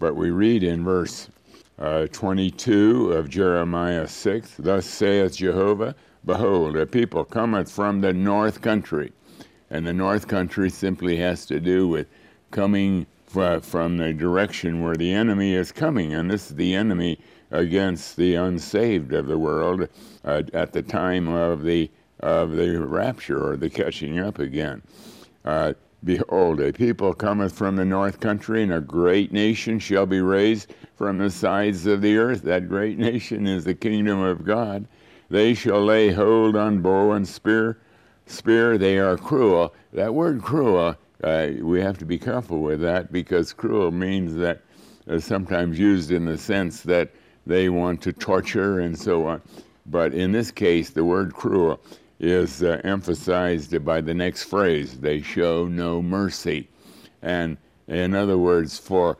But we read in verse 22 of Jeremiah 6, "Thus saith Jehovah, Behold, a people cometh from the north country." And the north country simply has to do with coming from the direction where the enemy is coming. And this is the enemy against the unsaved of the world at the time of the rapture, or the catching up again. "Behold, a people cometh from the north country, and a great nation shall be raised from the sides of the earth." That great nation is the kingdom of God. "They shall lay hold on bow and spear. They are cruel." That word cruel, we have to be careful with that, because cruel means that sometimes used in the sense that they want to torture and so on. But in this case, the word cruel is emphasized by the next phrase, "They show no mercy." And in other words, for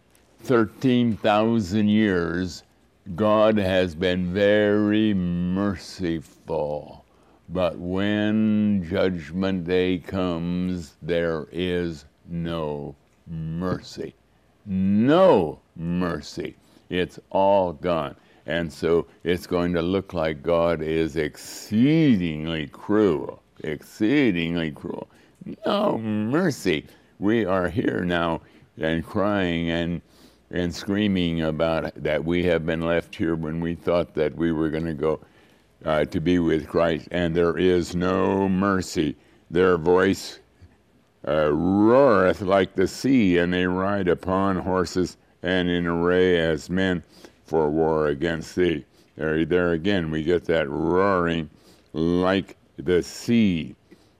13,000 years, God has been very merciful. But when Judgment Day comes, there is no mercy. No mercy. It's all gone. And so it's going to look like God is exceedingly cruel. Exceedingly cruel. No mercy. We are here now and crying and screaming about that we have been left here when we thought that we were going to go to be with Christ, and there is no mercy. Their voice roareth like the sea, and they ride upon horses and in array as men for war against thee. There again we get that roaring like the sea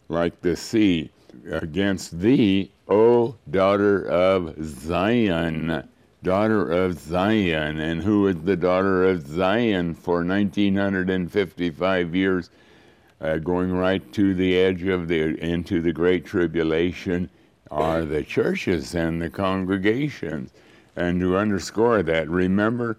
against thee, O daughter of Zion. Daughter of Zion. And who is the daughter of Zion for 1955 years, going right to the edge of into the Great Tribulation, are the churches and the congregations. And to underscore that, remember,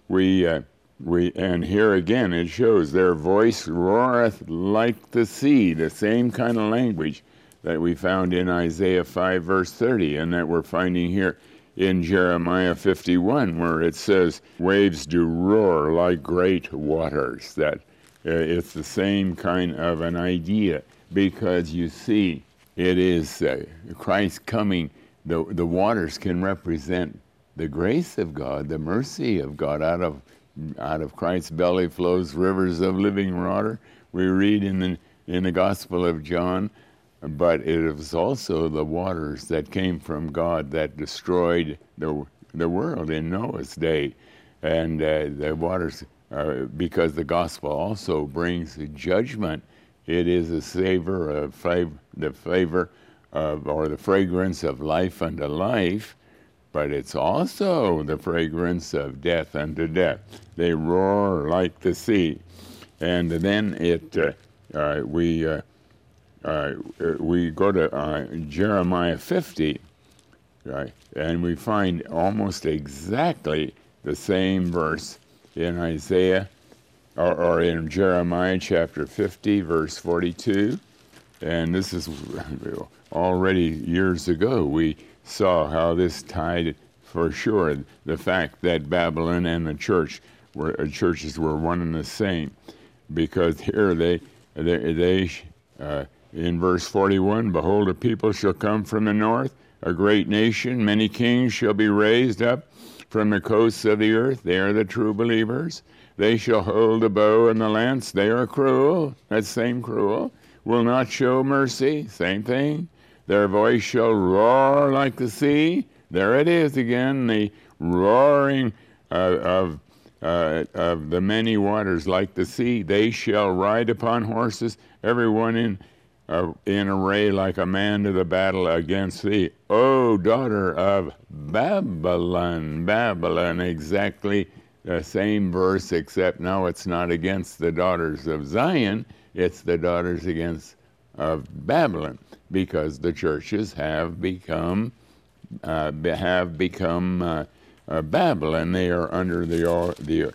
and here again it shows, their voice roareth like the sea, the same kind of language that we found in Isaiah 5 verse 30, and that we're finding here in Jeremiah 51, where it says, "Waves do roar like great waters." That it's the same kind of an idea, because you see, it is Christ coming. The waters can represent the grace of God, the mercy of God. Out of Christ's belly flows rivers of living water, we read in the Gospel of John. But it is also the waters that came from God that destroyed the world in Noah's day. And the waters, because the gospel also brings judgment. It is a savor of the flavor of, or the fragrance of life unto life, but it's also the fragrance of death unto death. They roar like the sea. And then we go to Jeremiah 50, right, and we find almost exactly the same verse in Isaiah, or in Jeremiah chapter 50, verse 42. And this is already years ago. We saw how this tied for sure the fact that Babylon and the churches were one and the same, because here they in verse 41, "Behold, a people shall come from the north, a great nation, many kings shall be raised up from the coasts of the earth." They are the true believers. "They shall hold the bow and the lance." They are cruel. That same cruel. "Will not show mercy." Same thing. "Their voice shall roar like the sea." There it is again, the roaring of the many waters like the sea. "They shall ride upon horses, everyone in array like a man to the battle against thee, O daughter of Babylon." Babylon, exactly the same verse, except now it's not against the daughters of Zion, it's the daughters of Babylon, because the churches have become Babylon. They are under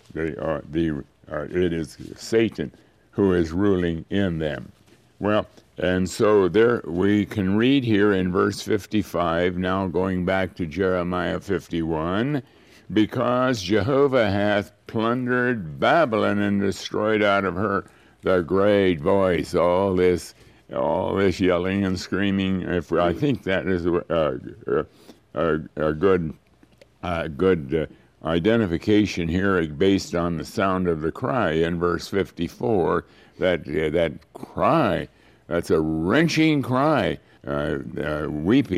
it is Satan who is ruling in them. Well, And so there we can read here in verse 55, now going back to Jeremiah 51, because Jehovah hath plundered Babylon and destroyed out of her the great voice. All this yelling and screaming. I think that is a good identification here based on the sound of the cry in verse 54. That cry, that's a wrenching cry, weeping.